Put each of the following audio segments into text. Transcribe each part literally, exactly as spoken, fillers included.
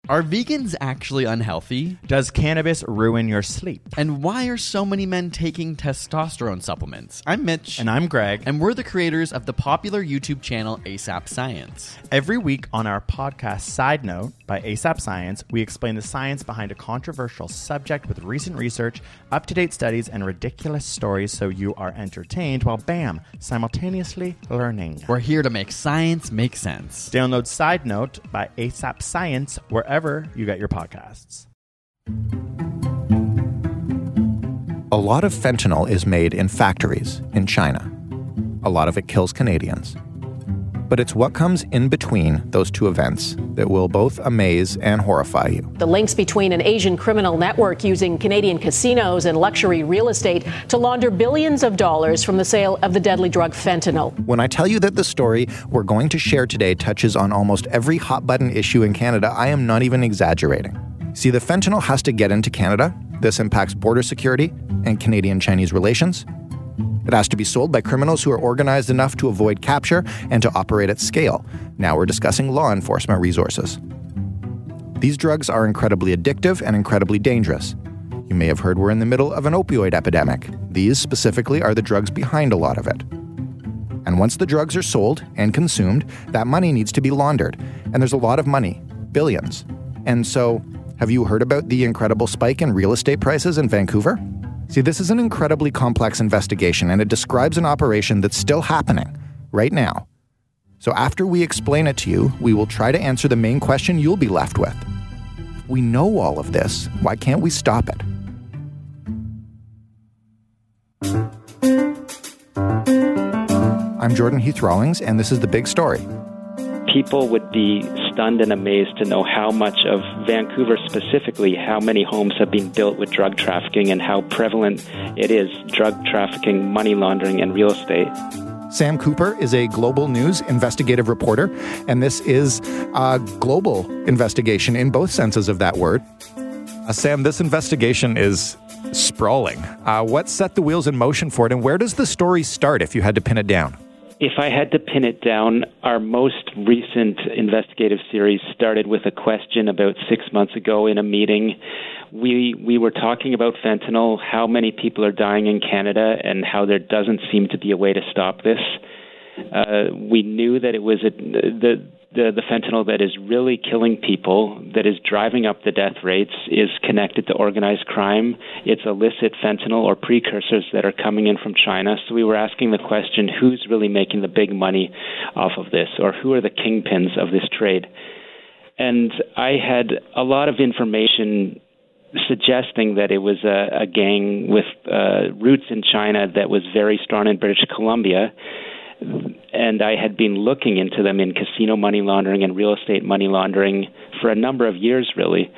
Are vegans actually unhealthy? Does cannabis ruin your sleep? And why are so many men taking testosterone supplements? I'm Mitch. And I'm Greg. And we're the creators of the popular YouTube channel ASAP Science. Every week on our podcast Side Note by ASAP Science, we explain the science behind a controversial subject with recent research, up-to-date studies, and ridiculous stories so you are entertained while, bam, simultaneously learning. We're here to make science make sense. Download Side Note by ASAP Science wherever you get your podcasts. A lot of fentanyl is made in factories in China. A lot of it kills Canadians. But it's what comes in between those two events that will both amaze and horrify you. The links between an Asian criminal network using Canadian casinos and luxury real estate to launder billions of dollars from the sale of the deadly drug fentanyl. When I tell you that the story we're going to share today touches on almost every hot-button issue in Canada, I am not even exaggerating. See, the fentanyl has to get into Canada. This impacts border security and Canadian-Chinese relations. It has to be sold by criminals who are organized enough to avoid capture and to operate at scale. Now we're discussing law enforcement resources. These drugs are incredibly addictive and incredibly dangerous. You may have heard we're in the middle of an opioid epidemic. These specifically are the drugs behind a lot of it. And once the drugs are sold and consumed, that money needs to be laundered. And there's a lot of money, billions. And so, have you heard about the incredible spike in real estate prices in Vancouver? See, this is an incredibly complex investigation, and it describes an operation that's still happening right now. So after we explain it to you, we will try to answer the main question you'll be left with. If we know all of this, why can't we stop it? I'm Jordan Heath Rawlings, and this is The Big Story. People would be stunned and amazed to know how much of Vancouver specifically, how many homes have been built with drug trafficking and how prevalent it is, drug trafficking, money laundering, and real estate. Sam Cooper is a Global News investigative reporter, and this is a global investigation in both senses of that word. Uh, Sam, this investigation is sprawling. Uh, what set the wheels in motion for it, and where does the story start if you had to pin it down? If I had to pin it down, our most recent investigative series started with a question about six months ago in a meeting. We we were talking about fentanyl, how many people are dying in Canada, and how there doesn't seem to be a way to stop this. Uh, we knew that it was a, the, the the fentanyl that is really killing people, that is driving up the death rates, is connected to organized crime. It's illicit fentanyl or precursors that are coming in from China. So we were asking the question, who's really making the big money off of this, or who are the kingpins of this trade? And I had a lot of information suggesting that it was a, a gang with uh, roots in China that was very strong in British Columbia. And I had been looking into them in casino money laundering and real estate money laundering for a number of years, really.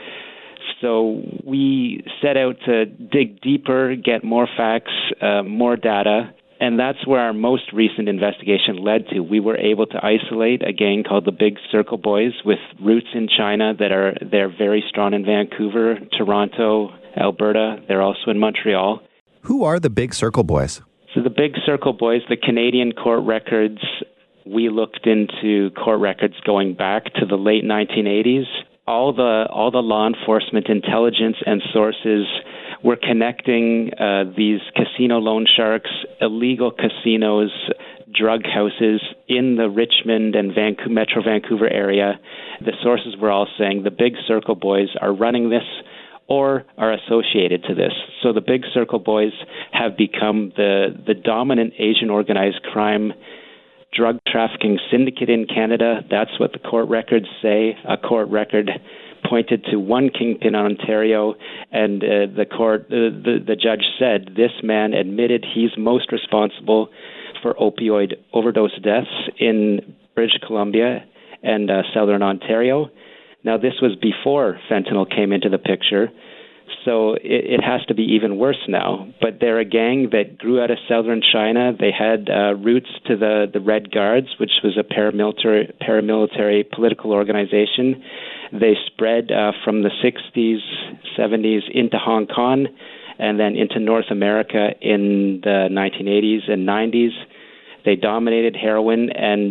So we set out to dig deeper, get more facts, uh, more data, and that's where our most recent investigation led to. We were able to isolate a gang called the Big Circle Boys with roots in China that are they're very strong in Vancouver, Toronto, Alberta. They're also in Montreal. Who are the Big Circle Boys? So the Big Circle Boys, the Canadian court records, we looked into court records going back to the late nineteen eighties. All the all the law enforcement intelligence and sources were connecting uh, these casino loan sharks, illegal casinos, drug houses in the Richmond and Vancouver, Metro Vancouver area. The sources were all saying the Big Circle Boys are running this or are associated to this. So the Big Circle Boys have become the, the dominant Asian organized crime drug trafficking syndicate in Canada. That's what the court records say. A court record pointed to one kingpin in Ontario, and uh, the court, uh, the, the judge said this man admitted he's most responsible for opioid overdose deaths in British Columbia and uh, Southern Ontario. Now, this was before fentanyl came into the picture, so it, it has to be even worse now. But they're a gang that grew out of southern China. They had uh, roots to the, the Red Guards, which was a paramilitary, paramilitary political organization. They spread uh, from the sixties, seventies into Hong Kong and then into North America in the nineteen eighties and nineties. They dominated heroin and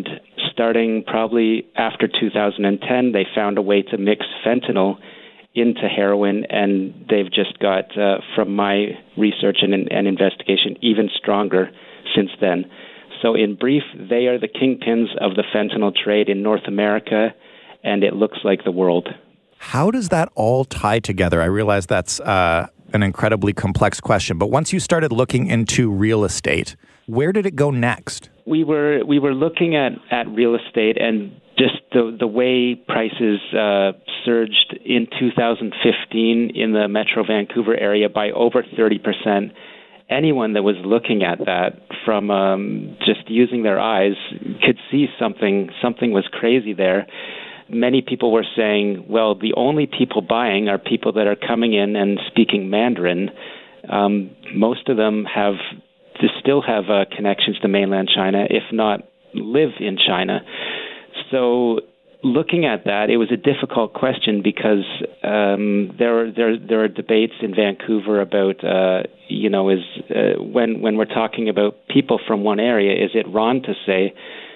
starting probably after two thousand ten, they found a way to mix fentanyl into heroin, and they've just got, uh, from my research and, and investigation, even stronger since then. So in brief, they are the kingpins of the fentanyl trade in North America, and it looks like the world. How does that all tie together? I realize that's uh, an incredibly complex question, but once you started looking into real estate, where did it go next? We were we were looking at, at real estate and just the the way prices uh, surged in two thousand fifteen in the Metro Vancouver area by over thirty percent. Anyone that was looking at that from um, just using their eyes could see something something was crazy there. Many people were saying, well, the only people buying are people that are coming in and speaking Mandarin. Um, most of them have to still have uh, connections to mainland China, if not live in China. So looking at that, it was a difficult question because um, there, are, there there are debates in Vancouver about, uh, you know, is uh, when when we're talking about people from one area, is it wrong to say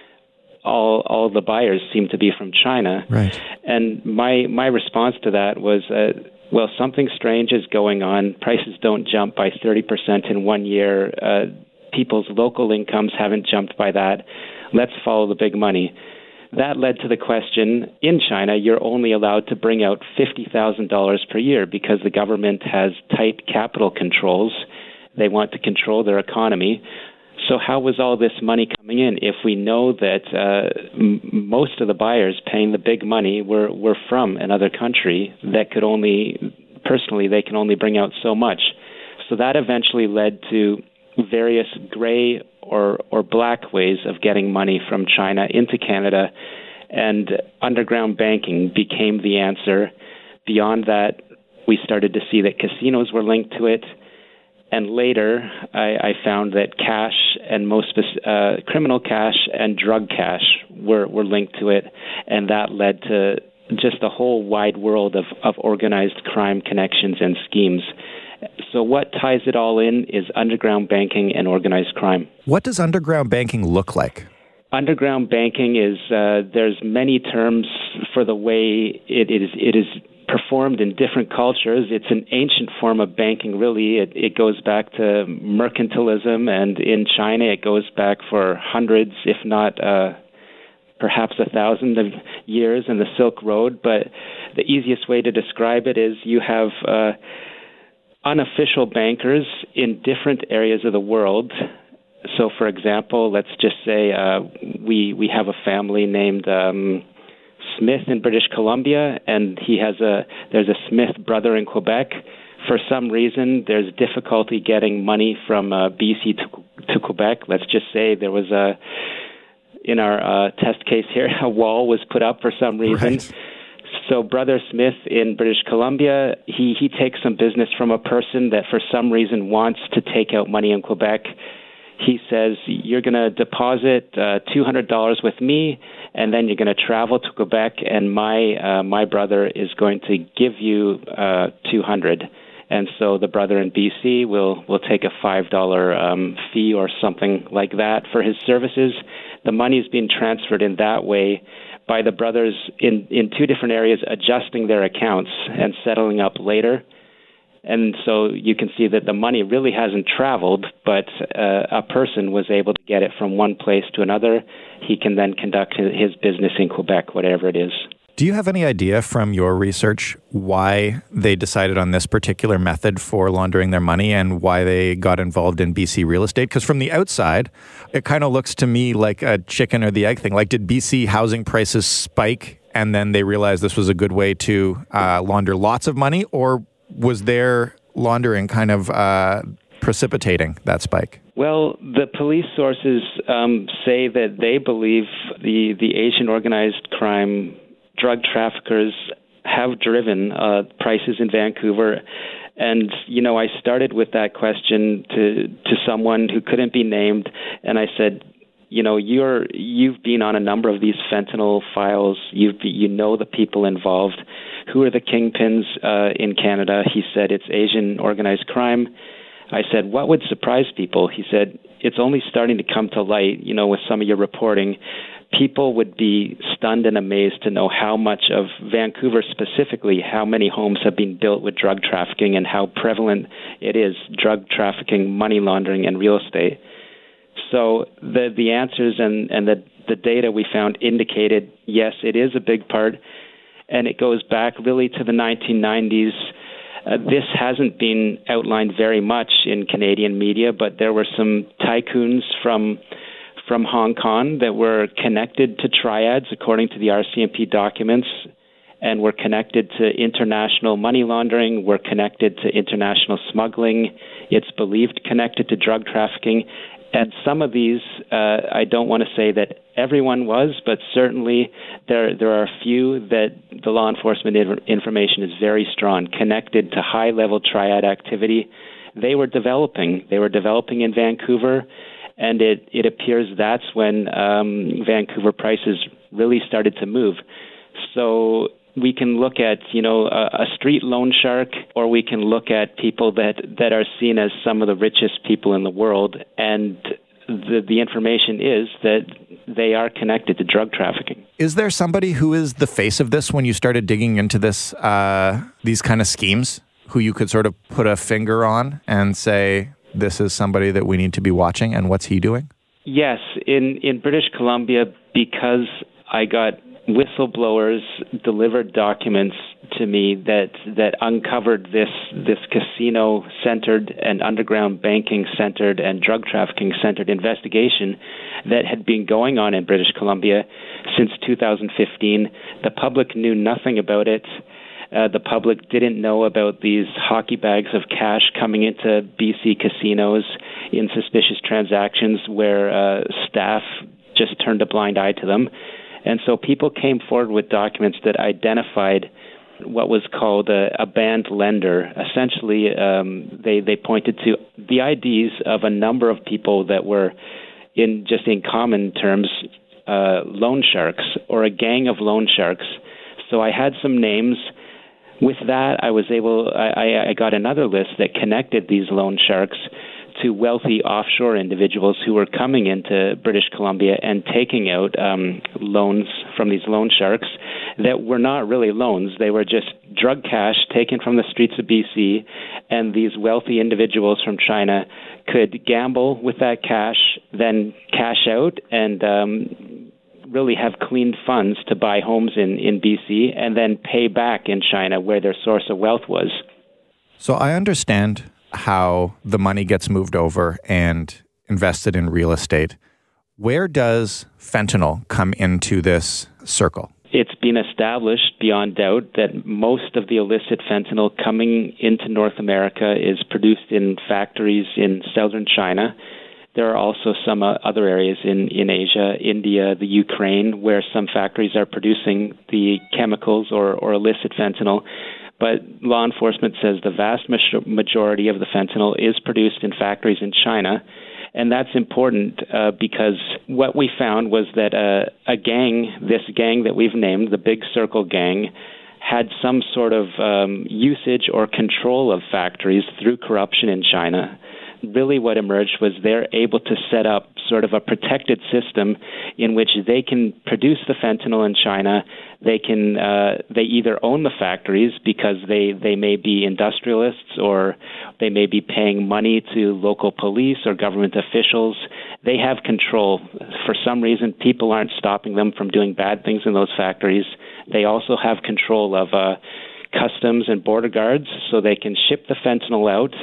all all the buyers seem to be from China? Right. And my my response to that was, uh, well, something strange is going on. Prices don't jump by thirty percent in one year. Uh, people's local incomes haven't jumped by that. Let's follow the big money. That led to the question, in China, you're only allowed to bring out fifty thousand dollars per year because the government has tight capital controls. They want to control their economy. So how was all this money coming in if we know that uh, m- most of the buyers paying the big money were, were from another country that could only, personally, they can only bring out so much? So that eventually led to various gray or, or black ways of getting money from China into Canada, and underground banking became the answer. Beyond that, we started to see that casinos were linked to it. And later, I, I found that cash and most uh, criminal cash and drug cash were, were linked to it, and that led to just a whole wide world of, of organized crime connections and schemes. So what ties it all in is underground banking and organized crime. What does underground banking look like? Underground banking is, uh, there's many terms for the way it is it is performed in different cultures. It's an ancient form of banking, really. It, it goes back to mercantilism, and in China it goes back for hundreds, if not uh, perhaps a thousand of years in the Silk Road. But the easiest way to describe it is you have uh, unofficial bankers in different areas of the world. So, for example, let's just say uh, we we have a family named um, Smith in British Columbia, and he has a there's a Smith brother in Quebec. For some reason, there's difficulty getting money from uh, B C to, to Quebec. Let's just say there was a in our uh, test case here, a wall was put up for some reason. Right. So Brother Smith in British Columbia, he, he takes some business from a person that for some reason wants to take out money in Quebec. He says, you're going to deposit uh, two hundred dollars with me, and then you're going to travel to Quebec, and my uh, my brother is going to give you uh, two hundred dollars. And so the brother in B C will, will take a five dollars um, fee or something like that for his services. The money is being transferred in that way by the brothers in, in two different areas, adjusting their accounts and settling up later. And so you can see that the money really hasn't traveled, but uh, a person was able to get it from one place to another. He can then conduct his business in Quebec, whatever it is. Do you have any idea from your research why they decided on this particular method for laundering their money and why they got involved in B C real estate? Because from the outside, it kind of looks to me like a chicken or the egg thing. Like, did B C housing prices spike and then they realized this was a good way to uh, launder lots of money? Or was their laundering kind of uh, precipitating that spike? Well, the police sources um, say that they believe the, the Asian organized crime drug traffickers have driven uh, prices in Vancouver. And, you know, I started with that question to, to someone who couldn't be named, and I said, you know, you're, you've been on a number of these fentanyl files. You've, you know the people involved. Who are the kingpins uh, in Canada? He said, it's Asian organized crime. I said, what would surprise people? He said, it's only starting to come to light, you know, with some of your reporting. people would be stunned and amazed to know how much of Vancouver specifically, how many homes have been built with drug trafficking and how prevalent it is, drug trafficking, money laundering, and real estate. So the the answers and, and the, the data we found indicated, yes, it is a big part, and it goes back really to the nineteen nineties. Uh, this hasn't been outlined very much in Canadian media, but there were some tycoons from from Hong Kong that were connected to triads, according to the R C M P documents, and were connected to international money laundering, were connected to international smuggling. It's believed connected to drug trafficking. And some of these, uh, I don't want to say that everyone was, but certainly there there are a few that the law enforcement inf- information is very strong, connected to high-level triad activity. They were developing. They were developing in Vancouver, and it, it appears that's when um, Vancouver prices really started to move. So we can look at, you know, a, a street loan shark, or we can look at people that, that are seen as some of the richest people in the world, and the, the information is that they are connected to drug trafficking. Is there somebody who is the face of this when you started digging into this, uh, these kind of schemes, who you could sort of put a finger on and say, this is somebody that we need to be watching, and what's he doing? Yes. In, in British Columbia, because I got whistleblowers delivered documents to me that that uncovered this this casino-centered and underground banking-centered and drug trafficking-centered investigation that had been going on in British Columbia since two thousand fifteen. The public knew nothing about it. Uh, the public didn't know about these hockey bags of cash coming into B C casinos in suspicious transactions where uh, staff just turned a blind eye to them. And so people came forward with documents that identified what was called a, a banned lender. Essentially, um, they, they pointed to the I Ds of a number of people that were, in just in common terms, uh, loan sharks, or a gang of loan sharks. So I had some names. With that, I was able, I, I got another list that connected these loan sharks to wealthy offshore individuals who were coming into British Columbia and taking out um, loans from these loan sharks that were not really loans. They were just drug cash taken from the streets of B C, and these wealthy individuals from China could gamble with that cash, then cash out and um, really have clean funds to buy homes in, in B C and then pay back in China where their source of wealth was. So I understand how the money gets moved over and invested in real estate. Where does fentanyl come into this circle? It's been established beyond doubt that most of the illicit fentanyl coming into North America is produced in factories in southern China. There are also some uh, other areas in, in Asia, India, the Ukraine, where some factories are producing the chemicals or, or illicit fentanyl. But law enforcement says the vast majority of the fentanyl is produced in factories in China. And that's important uh, because what we found was that uh, a gang, this gang that we've named, the Big Circle Gang, had some sort of um, usage or control of factories through corruption in China. Really what emerged was they're able to set up sort of a protected system in which they can produce the fentanyl in China. They can uh, they either own the factories because they, they may be industrialists, or they may be paying money to local police or government officials. They have control. For some reason, people aren't stopping them from doing bad things in those factories. They also have control of uh, customs and border guards, so they can ship the fentanyl out.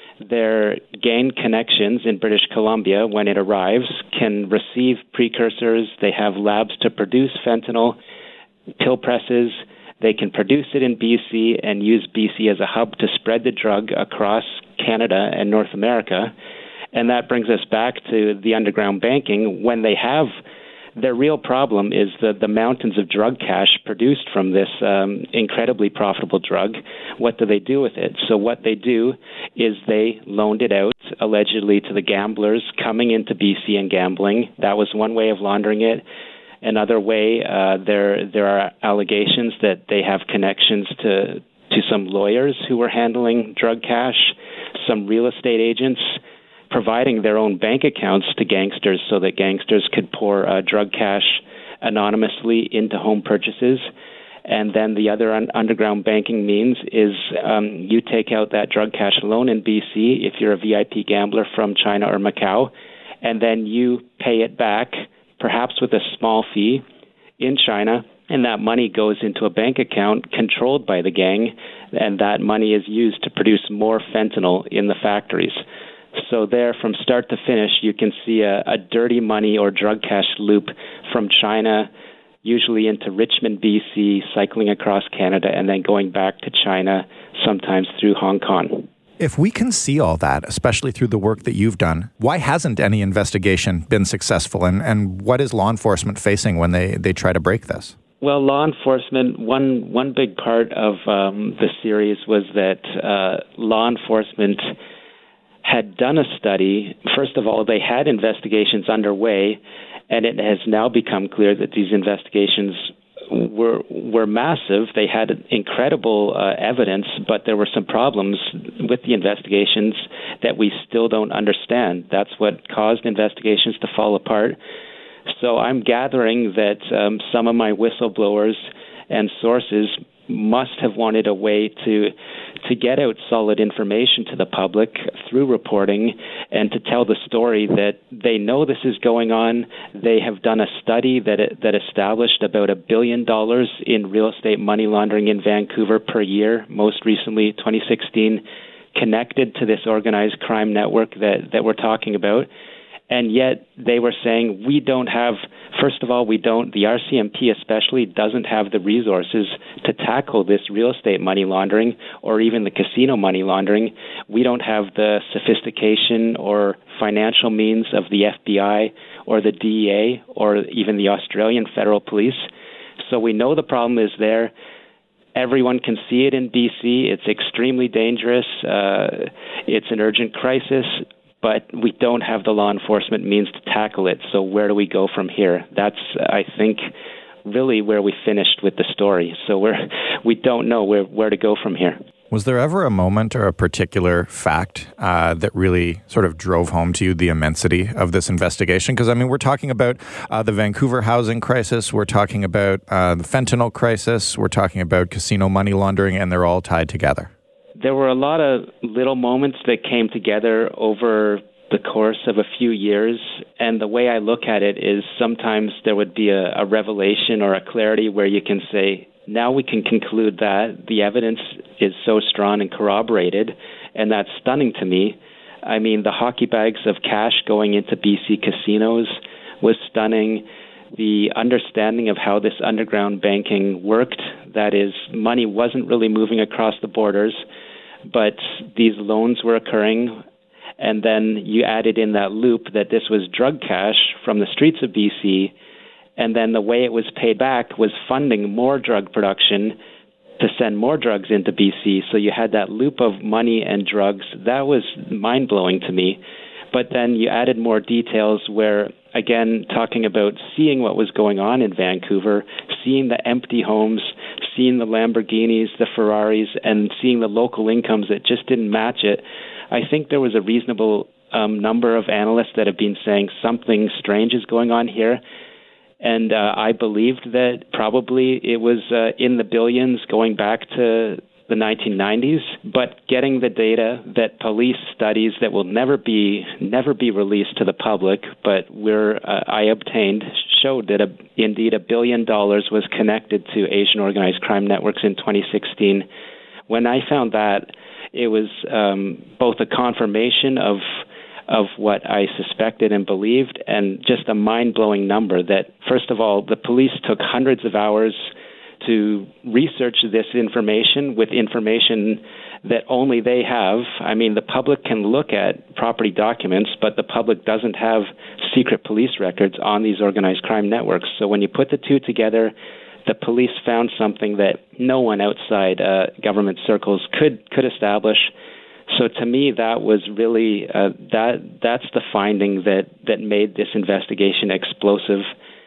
Their gang connections in British Columbia, when it arrives, can receive precursors. They have labs to produce fentanyl, pill presses. They can produce it in B C and use B C as a hub to spread the drug across Canada and North America. And that brings us back to the underground banking. When they have, their real problem is the, the mountains of drug cash produced from this um, incredibly profitable drug. What do they do with it? So what they do is they loaned it out, allegedly, to the gamblers coming into B C and gambling. That was one way of laundering it. Another way, uh, there there are allegations that they have connections to to some lawyers who were handling drug cash, some real estate agents, providing their own bank accounts to gangsters so that gangsters could pour uh, drug cash anonymously into home purchases. And then the other un- underground banking means is um, you take out that drug cash loan in B C if you're a V I P gambler from China or Macau, and then you pay it back, perhaps with a small fee, in China, and that money goes into a bank account controlled by the gang, and that money is used to produce more fentanyl in the factories. So there, from start to finish, you can see a, a dirty money or drug cash loop from China, usually into Richmond, B C, cycling across Canada, and then going back to China, sometimes through Hong Kong. If we can see all that, especially through the work that you've done, why hasn't any investigation been successful? And, and what is law enforcement facing when they, they try to break this? Well, law enforcement, one one big part of um, the series was that uh, law enforcement had done a study. First of all, they had investigations underway, and it has now become clear that these investigations were were massive. They had incredible uh, evidence, but there were some problems with the investigations that we still don't understand. That's what caused investigations to fall apart. So I'm gathering that um, some of my whistleblowers and sources must have wanted a way to to get out solid information to the public through reporting and to tell the story that they know this is going on. They have done a study that that established about a billion dollars in real estate money laundering in Vancouver per year, most recently twenty sixteen, connected to this organized crime network that, that we're talking about. And yet they were saying we don't have, first of all, we don't, the R C M P especially doesn't have the resources to tackle this real estate money laundering or even the casino money laundering. We don't have the sophistication or financial means of the F B I or the D E A or even the Australian Federal Police. So we know the problem is there. Everyone can see it in B C. It's extremely dangerous. Uh, it's an urgent crisis. But we don't have the law enforcement means to tackle it. So where do we go from here? That's, I think, really where we finished with the story. So we're, we don't know where, where to go from here. Was there ever a moment or a particular fact uh, that really sort of drove home to you the immensity of this investigation? Because, I mean, we're talking about uh, the Vancouver housing crisis. We're talking about uh, the fentanyl crisis. We're talking about casino money laundering, and they're all tied together. There were a lot of little moments that came together over the course of a few years, and the way I look at it is sometimes there would be a, a revelation or a clarity where you can say, now we can conclude that the evidence is so strong and corroborated, and that's stunning to me. I mean, the hockey bags of cash going into B C casinos was stunning. The understanding of how this underground banking worked, that is, money wasn't really moving across the borders, but these loans were occurring, and then you added in that loop that this was drug cash from the streets of B C, and then the way it was paid back was funding more drug production to send more drugs into B C. So you had that loop of money and drugs. That was mind-blowing to me. But then you added more details where, again, talking about seeing what was going on in Vancouver, seeing the empty homes, seeing the Lamborghinis, the Ferraris, and seeing the local incomes that just didn't match it. I think there was a reasonable um, number of analysts that have been saying something strange is going on here. And uh, I believed that probably it was uh, in the billions going back to the nineteen nineties, but getting the data that police studies that will never be never be released to the public, but we're uh, I obtained showed that a, indeed a billion dollars was connected to Asian organized crime networks in twenty sixteen. When I found that, it was um, both a confirmation of of what I suspected and believed, and just a mind-blowing number that, first of all, the police took hundreds of hours to research this information with information that only they have. I mean, the public can look at property documents, but the public doesn't have secret police records on these organized crime networks. So when you put the two together, the police found something that no one outside uh, government circles could could establish. So to me, that was really uh, that that's the finding that that made this investigation explosive,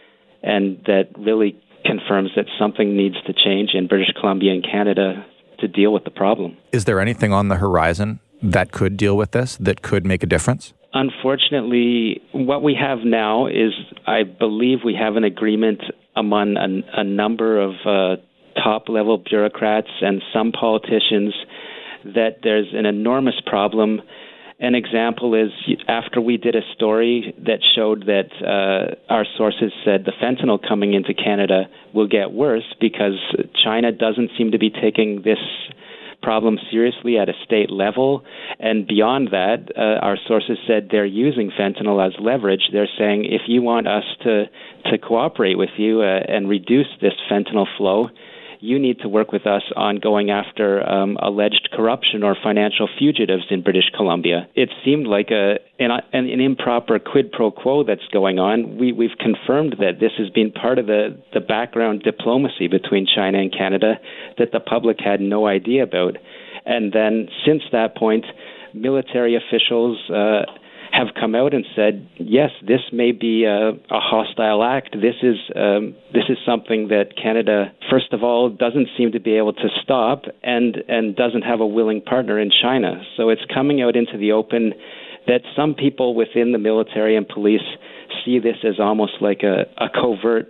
and that really confirms that something needs to change in British Columbia and Canada to deal with the problem. Is there anything on the horizon that could deal with this, that could make a difference? Unfortunately, what we have now is, I believe we have an agreement among a, a number of uh, top-level bureaucrats and some politicians that there's an enormous problem. An example is after we did a story that showed that uh, our sources said the fentanyl coming into Canada will get worse because China doesn't seem to be taking this problem seriously at a state level. And beyond that, uh, our sources said they're using fentanyl as leverage. They're saying if you want us to, to cooperate with you uh, and reduce this fentanyl flow, you need to work with us on going after um, alleged corruption or financial fugitives in British Columbia. It seemed like a an, an, an improper quid pro quo that's going on. We, we've confirmed that this has been part of the, the background diplomacy between China and Canada that the public had no idea about. And then since that point, military officials uh, have come out and said, yes, this may be a, a hostile act. This is um, this is something that Canada, first of all, doesn't seem to be able to stop and, and doesn't have a willing partner in China. So it's coming out into the open that some people within the military and police see this as almost like a, a covert,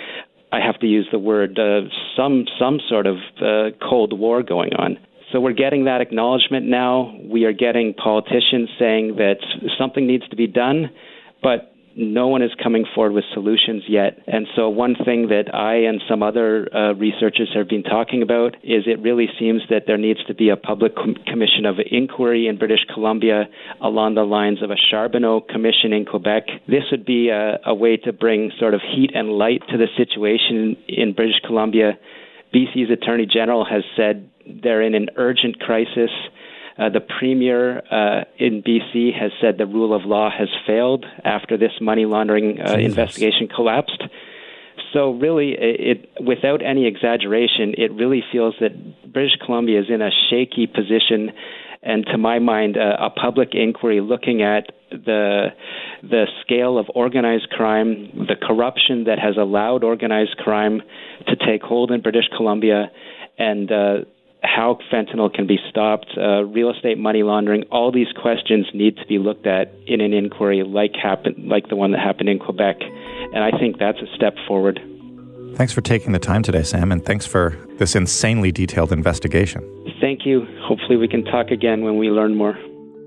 I have to use the word, uh, some, some sort of uh, Cold War going on. So we're getting that acknowledgement now. We are getting politicians saying that something needs to be done, but no one is coming forward with solutions yet. And so one thing that I and some other uh, researchers have been talking about is it really seems that there needs to be a public com- commission of inquiry in British Columbia along the lines of a Charbonneau commission in Quebec. This would be a, a way to bring sort of heat and light to the situation in British Columbia. B C's Attorney General has said they're in an urgent crisis. Uh, the Premier uh, in B C has said the rule of law has failed after this money laundering uh, investigation collapsed. So really, it, without any exaggeration, it really feels that British Columbia is in a shaky position. And to my mind, uh, a public inquiry looking at the the scale of organized crime, the corruption that has allowed organized crime to take hold in British Columbia, and uh, how fentanyl can be stopped, uh, real estate money laundering, all these questions need to be looked at in an inquiry like happen, like the one that happened in Quebec. And I think that's a step forward. Thanks for taking the time today, Sam, and thanks for this insanely detailed investigation. Thank you. Hopefully we can talk again when we learn more.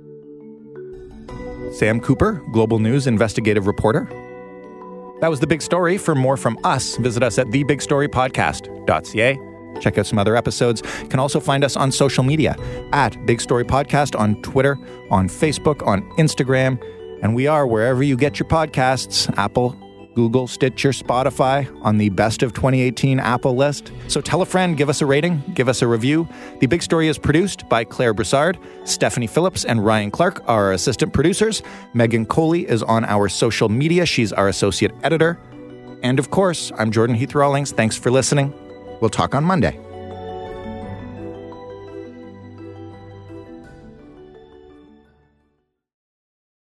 Sam Cooper, Global News investigative reporter. That was The Big Story. For more from us, visit us at the big story podcast dot c a. Check out some other episodes. You can also find us on social media at Big Story Podcast on Twitter, on Facebook, on Instagram, and we are wherever you get your podcasts, Apple, Google, Stitcher, Spotify, on the Best of twenty eighteen Apple list. So tell a friend, give us a rating, give us a review. The Big Story is produced by Claire Broussard. Stephanie Phillips and Ryan Clark are our assistant producers. Megan Coley is on our social media. She's our associate editor. And of course, I'm Jordan Heath Rawlings. Thanks for listening. We'll talk on Monday.